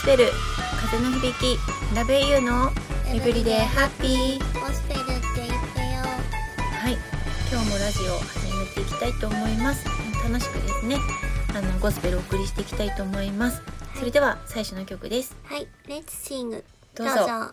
ペル風の響きラベユーのエブリデイハッピー。 ゴスペルって言ってよ。 はい、今日もラジオを始めていきたいと思います。楽しくですね、ゴスペルをお送りしていきたいと思います。それでは最初の曲です。 はい、レッツシング。 どうぞ。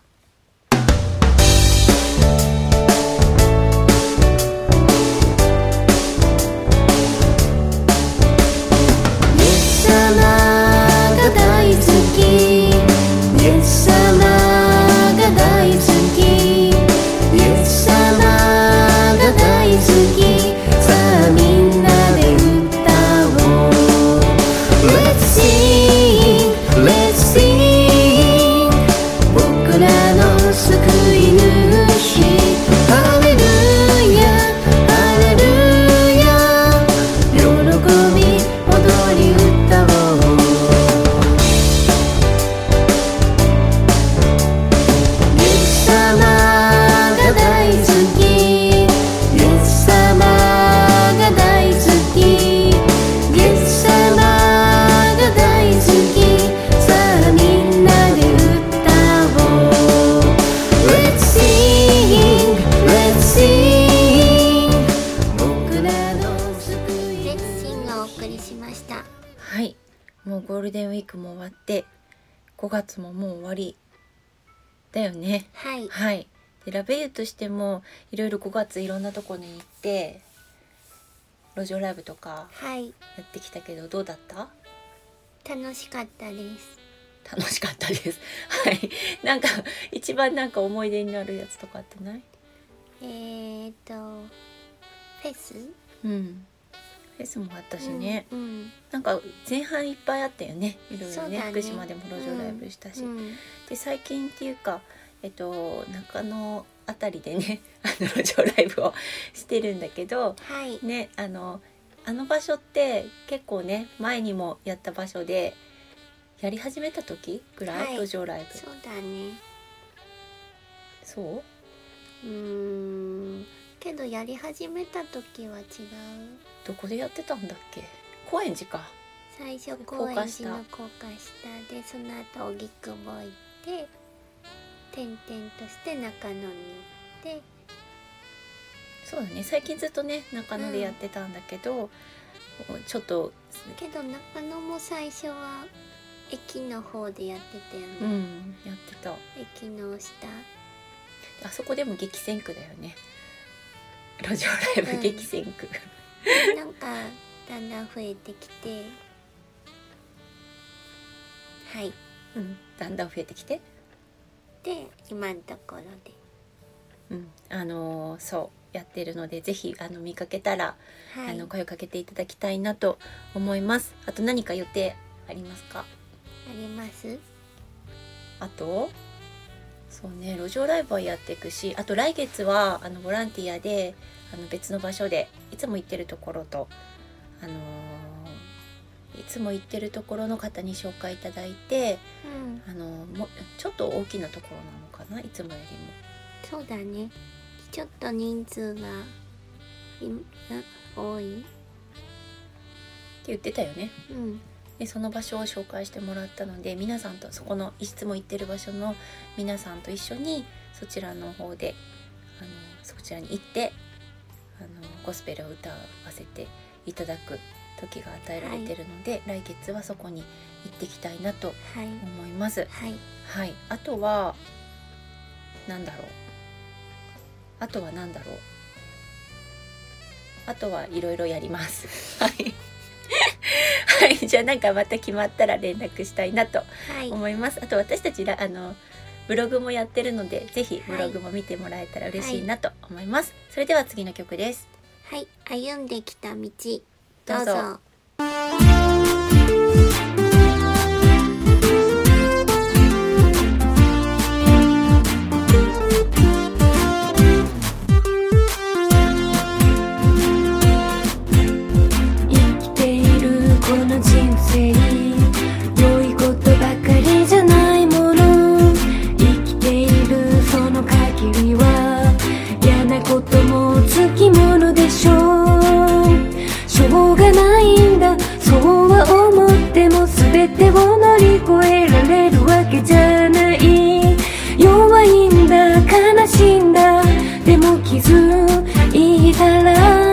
はい、もうゴールデンウィークも終わって5月ももう終わりだよね。 はい、 はい、でラベユーとしてもいろいろ5月いろんなとこに行って路上ライブとかはい、 やってきたけどどうだった？ 楽しかったです。 楽しかったですはい、なんか一番なんか思い出になるやつとかってない？ フェス？ フェスもあったしね、なんか前半いっぱいあったよね、いろいろね。福島でも路上ライブしたし、で最近っていうか、中野あたりでね路上ライブをしてるんだけど、 はい、 ね、あの場所って結構ね前にもやった場所でやり始めた時ぐらい、 はい、 路上ライブ。 そうだね。 そうけどやり始めた時は違う。 どこでやってたんだっけ？高円寺か。 最初高円寺の高架下で、その後荻窪行って転々として中野に行って。 そうだね、最近ずっとね中野でやってたんだけど、ちょっとけど中野も最初は駅の方でやってたよね。 やってた。 駅の下あそこでも激戦区だよね、路上ライブ激戦区、 なんかだんだん増えてきて、はい、 だんだん増えてきて、 で今のところで、 そうやってるので、ぜひ見かけたら、 はい、 声をかけていただきたいなと思います。あと何か予定ありますか？ あります。 あとそうね、路上ライブはやっていくし、あと来月はボランティアで別の場所でいつも行ってるところと、いつも行ってるところの方に紹介いただいて、もちょっと大きなところなのかな、いつもよりも。 そうだね、ちょっと人数が多いって言ってたよね。でその場所を紹介してもらったので、皆さんとそこのいつも行ってる場所の皆さんと一緒にそちらの方でそちらに行ってゴスペルを歌わせていただく時が与えられてるので、来月はそこに行ってきたいなと思います。はい、あとはなんだろう、あとはいろいろやりますはいはい、じゃあなんかまた決まったら連絡したいなと思います。あと私たちブログもやってるので、ぜひブログも見てもらえたら嬉しいなと思います。それでは次の曲です。 はい、歩んできた道、 どうぞ。 こともつきものでしょう。しょうがないんだ、そうてを乗り越えられるわけじゃない。弱いんだ悲しいんだでも気づいたら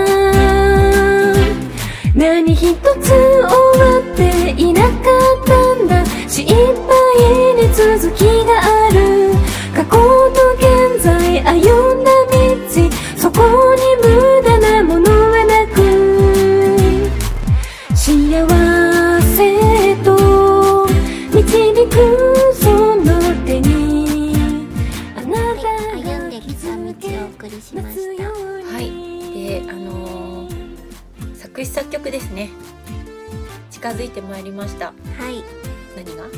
何一つ終わっていなかったんだ。心配に続きがある。過去と現在歩んだ道、そこに無駄なものはなく、幸せと導くその手にあなたが歩んできた道をお送りしました。 はい。で、作詞作曲ですね。近づいてまいりました。 はい。 何が？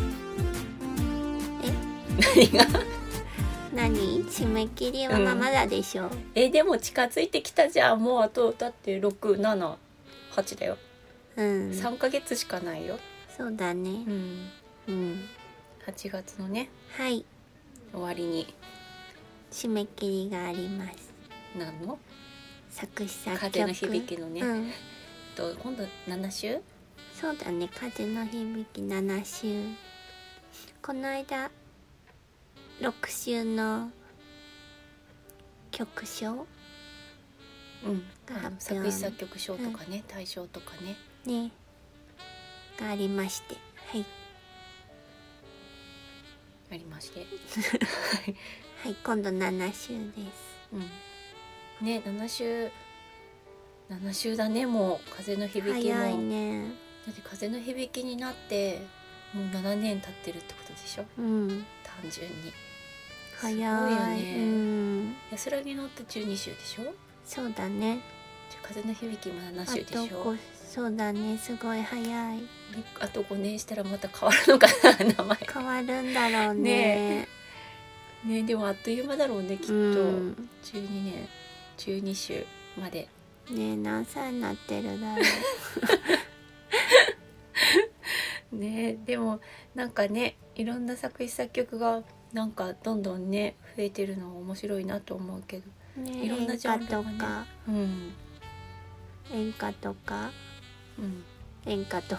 え？ 何が？ 何？締め切りはまだでしょ。 でも近づいてきたじゃん。もうあとだって6、7、8だよ。3ヶ月しかないよ。 そうだね。 8月のね。 はい。 終わりに締め切りがあります。 何の？ 作詞作曲。 風の響きのね。今度7週？ そうだね。風の響き7週。この間6週の曲賞、 作詞作曲賞とかね、大賞とかねがありまして、はい、 ありましてはい、今度7週です。 ね、7週だね。もう風の響きも早いね。 だって風の響きになってもう7年経ってるってことでしょ。単純に早い。 すごいよね。安らぎのって12週でしょ。 そうだね。 風の響きも7週でしょ。 そうだね。すごい早い。 あと5年したらまた変わるのかな名前。 変わるんだろうね。 ね、でもあっという間だろうねきっと。12年12週まで。 ね、何歳になってるだろう。ね、でもなんかね、いろんな作詞作曲がなんかどんどんね増えてるのは面白いなと思うけど、 ね、 いろんなジャンルがね、 演歌とか、演歌とか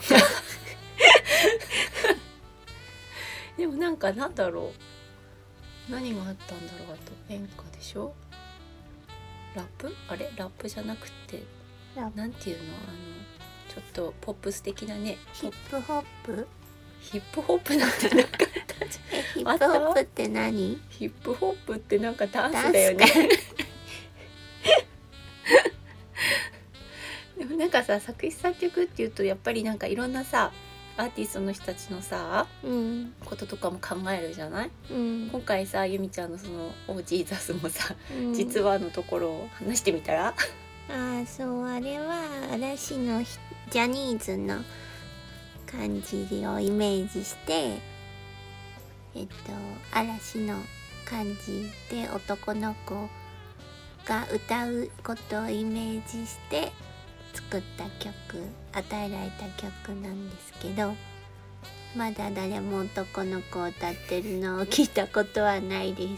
でもなんかなんだろう、何があったんだろう。あと演歌でしょ。ラップ？あれラップじゃなくてなんていうの、ちょっとポップス的なね。 ヒップホップ？ ヒップホップなんてなかったじゃん。 ヒップホップって何？ ヒップホップってなんかダンスだよね。でもなんかさ、作詞作曲っていうとやっぱりなんかいろんなさアーティストの人たちのさ、こととかも考えるじゃない、今回さゆみちゃんのそのオージーザスもさ、実話のところを話してみたら。 そう、あれは嵐のジャニーズの感じをイメージして、嵐の感じで男の子が歌うことをイメージして作った曲、与えられた曲なんですけど、まだ誰も男の子を歌ってるのを聞いたことはないです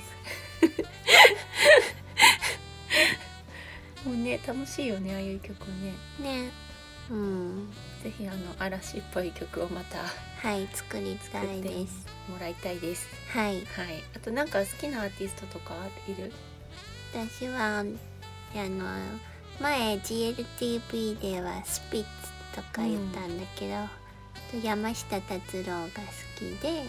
もうね、楽しいよね、ああいう曲ね。ぜひ嵐っぽい曲をまた作りたいです。 もらいたいです。 はい。 あとなんか好きなアーティストとかいる？ 私は前 GLTV ではスピッツとか言ったんだけど、山下達郎が好きで、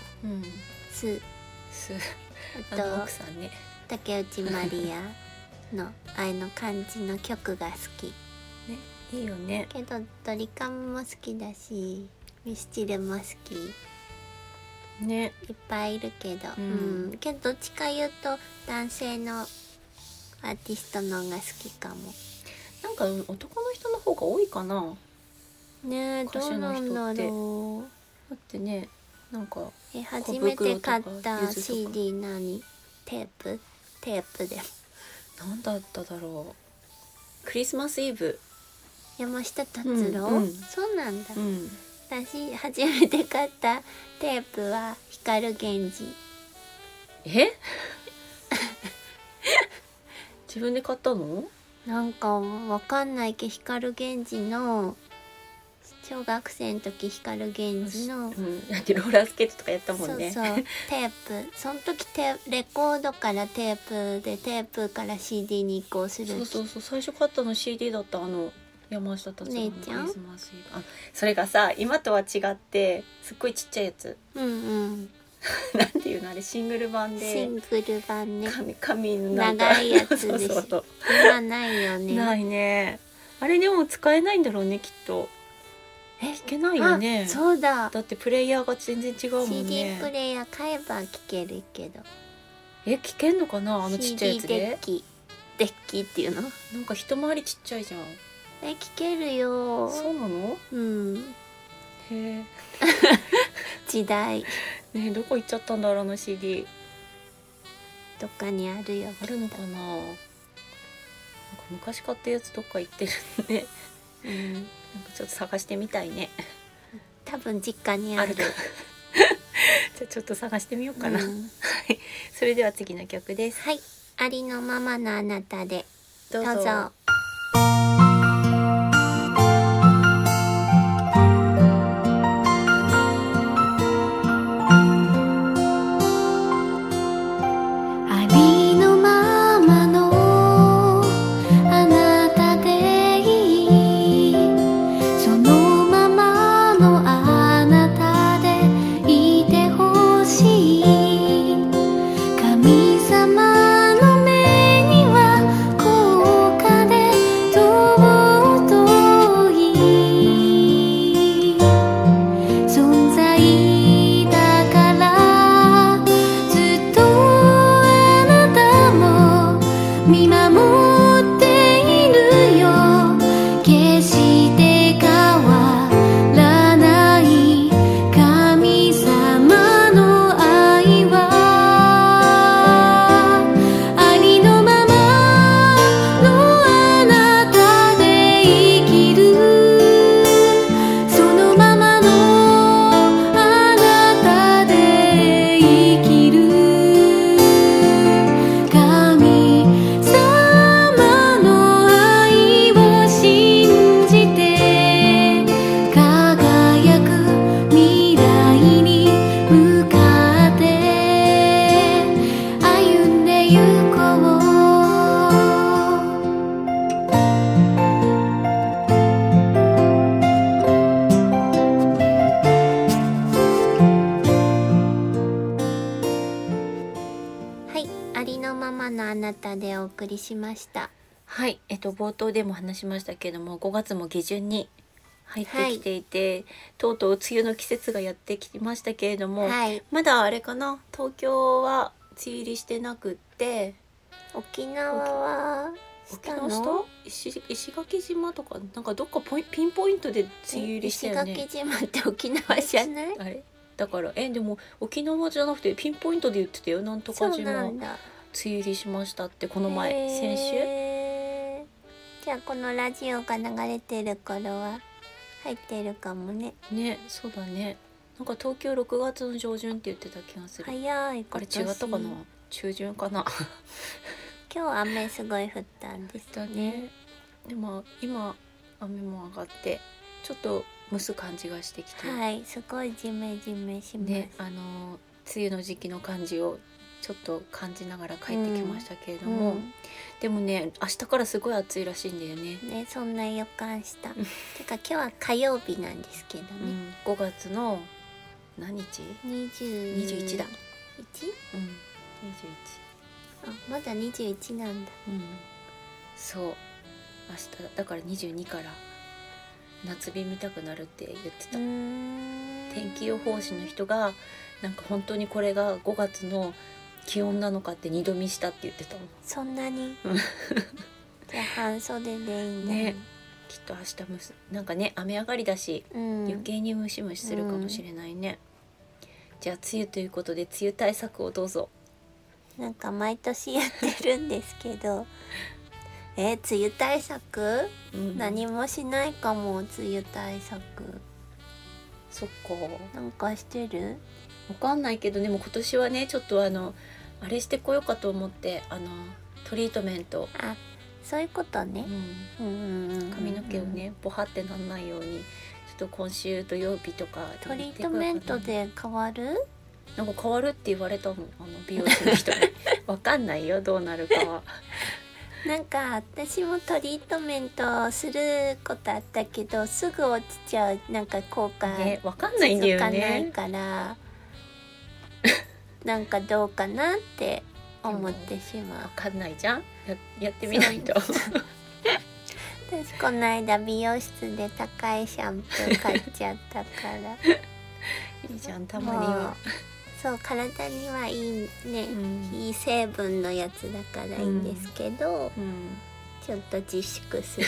あと奥さんね、 竹内まりやの感じの曲が好きね。いいよね。 けどドリカムも好きだし、ミスチルも好きね。 いっぱいいるけど、けどどっちか言うと男性のアーティストの方が好きかも。 なんか男の人の方が多いかな。 ねえ、どうなんだろう。だってね、なんか初めて買った CD 何？テープで何だっただろう。クリスマスイブ。 山下達郎？そうなんだ。私初めて買ったテープは光源氏。 自分で買ったの？ なんかわかんないけど光源氏の小学生の時光源氏の、 だってローラースケートとかやったもんね。 そうテープ、その時レコードからテープで、テープから CD に移行する。 そう最初買ったの CD だった。山下達郎の姉ちゃんクリスマスイブ。それがさ、今とは違ってすっごいちっちゃいやつ。なんていうのあれ、シングル版で。 シングル版ね。 紙のなんか長いやつでしょ。今ないよね。 ないね。あれでも使えないんだろうね、きっと。聞けないよね。 そうだ。 だってプレイヤーが全然違うもんね。 CD プレイヤー買えば聞けるけど。 聞けんのかな、ちっちゃいやつで。 デッキっていうの。 なんか一回りちっちゃいじゃん。 聞けるよ。 そうなの？へえ。 時代。 ね、どこ行っちゃったんだろう、CD。 どっかにあるよ。 あるのかな。なんか昔買ったやつどっか行ってるね。なんかちょっと探してみたいね。 多分実家にある。 じゃあちょっと探してみようかな。はい。それでは次の曲です。 はい。ありのままのあなたで。 どうぞ。 送りしました。 はい、冒頭でも話しましたけれども、5月も下旬に入ってきていて、はい、とうとう梅雨の季節がやってきましたけれども、はい、まだあれかな、東京は梅雨入りしてなくって、 沖縄は沖縄した石垣島とかなんかどっかピンポイントで梅雨入りしたよね。 石垣島って沖縄じゃない？ あれだからでも沖縄じゃなくてピンポイントで言ってたよ。なんとか島梅雨入りしましたってこの前、先週。 じゃあこのラジオが流れてる頃は入ってるかもね。 ね、そうだね。なんか東京6月の上旬って言ってた気がする。 早い。 あれ違ったかな、中旬かな。 今日雨すごい降ったんですね。 でも今雨も上がってちょっと蒸す感じがしてきて、 はい、すごいジメジメしますね。 梅雨の時期の感じをちょっと感じながら帰ってきましたけれども、でもね、明日からすごい暑いらしいんだよね。 ね、そんな予感した。てか今日は火曜日なんですけどね。 5月の何日？21だ。 1？ 21。 あ、まだ21なんだ。 そう。明日だから22から夏日見たくなるって言ってた。天気予報士の人がなんか本当にこれが5月の気温なのかって二度見したって言ってたもん。 そんなに？じゃあ半袖でいいんだね。 きっと明日なんかね、雨上がりだし、余計にムシムシするかもしれないね。じゃあ梅雨ということで梅雨対策をどうぞ。 なんか毎年やってるんですけど梅雨対策、何もしないかも。梅雨対策そっか。 なんかしてる？ わかんないけど、でも今年はねちょっとあれしてこようかと思って、トリートメント。 あ、そういうことね。 髪の毛をねボハってなんないようにちょっと今週土曜日とかトリートメントで変わる？ なんか変わるって言われたもん、美容師の人にわかんないよどうなるかは。 なんか私もトリートメントすることあったけどすぐ落ちちゃう、なんか効果わかんないんだよね。 続かないからなんかどうかなって思ってしまう。 わかんないじゃん、やってみないと。 私この間美容室で高いシャンプー買っちゃったからいいじゃん、たまには。 そう、体にはいいね、いい成分のやつだからいいんですけど、ちょっと自粛する。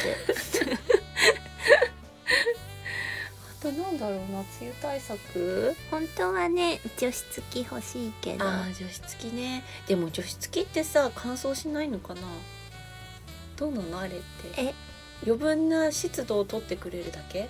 あとなんだろうな、梅雨対策。 本当はね除湿機欲しいけど。 除湿機ね。でも除湿機ってさ乾燥しないのかな。どうなのあれって。余分な湿度を取ってくれるだけ？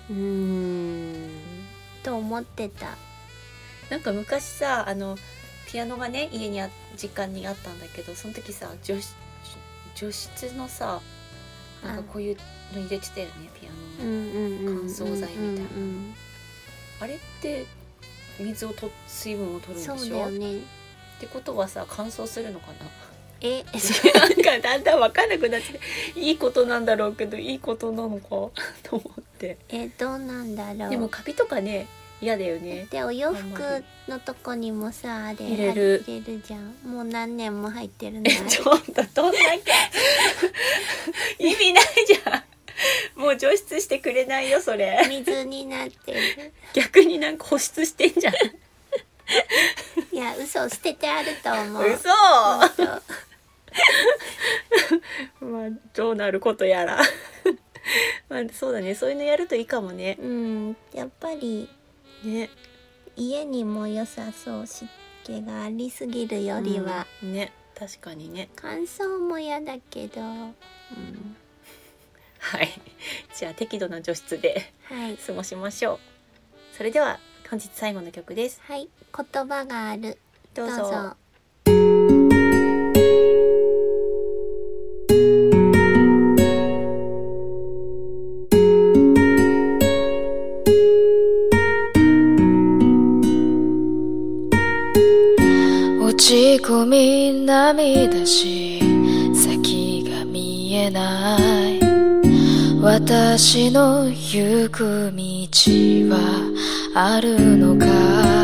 と思ってた。 なんか昔さピアノがね実家にあったんだけど、その時さ除湿のさなんかこういうの入れてたよね、ピアノの乾燥剤みたいな。あれって水分を取るんでしょ。 そうだよね。 ってことはさ乾燥するのかな。 なんかだんだん分かんなくなっていいことなんだろうけどいいことなのかと思って。 どうなんだろう。 でもカビとかね嫌だよね。 でお洋服のとこにもさあれ入れるじゃん。もう何年も入ってるの。 ちょっとどんな意味ないじゃん。もう除湿してくれないよそれ。 水になってる。 逆になんか保湿してんじゃん。 いや嘘、捨ててあると思う。 嘘。まあどうなることやら。まあそうだね、そういうのやるといいかもね。 やっぱりね、 家にも良さそう。湿気がありすぎるよりは、 ね、確かにね。 乾燥も嫌だけど、 はい、じゃあ適度な除湿で、過ごしましょう。それでは本日最後の曲です。 はい、言葉がある。 どうぞ。 落ち込み涙し先が見えない、私の行く道はあるのか、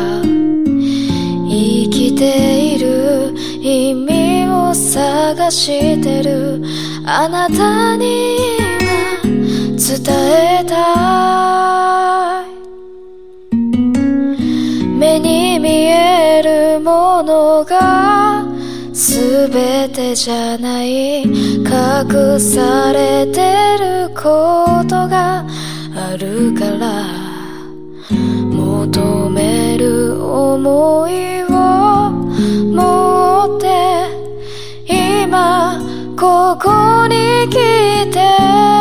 生きている意味を探してるあなたに今伝えたい、目に見えるものが全てじゃない、隠されてることがあるから、求める想いを持って今ここに来て、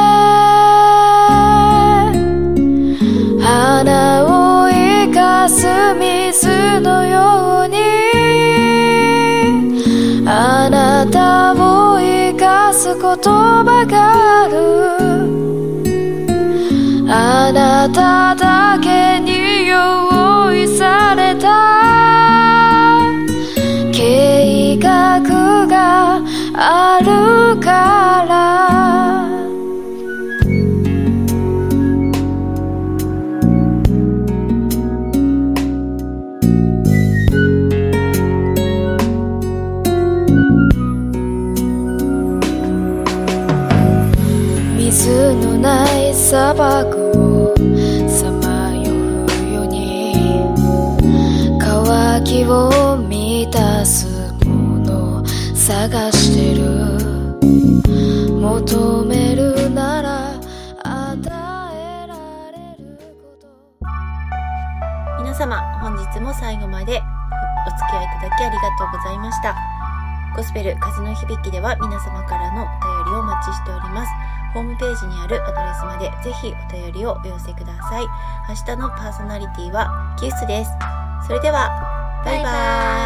花を生かす水のようにあなたを生かす言葉がある、あなただけに用意された計画があるから、水のない砂漠をさまようように、渇きを満たすもの探してる、求めるなら与えられること。 皆様本日も最後までお付き合いいただきありがとうございました。ゴスペル風の響きでは皆様からのお便りをお待ちしております。ホームページにあるアドレスまでぜひお便りをお寄せください。明日のパーソナリティはキウスです。それではバイバイ。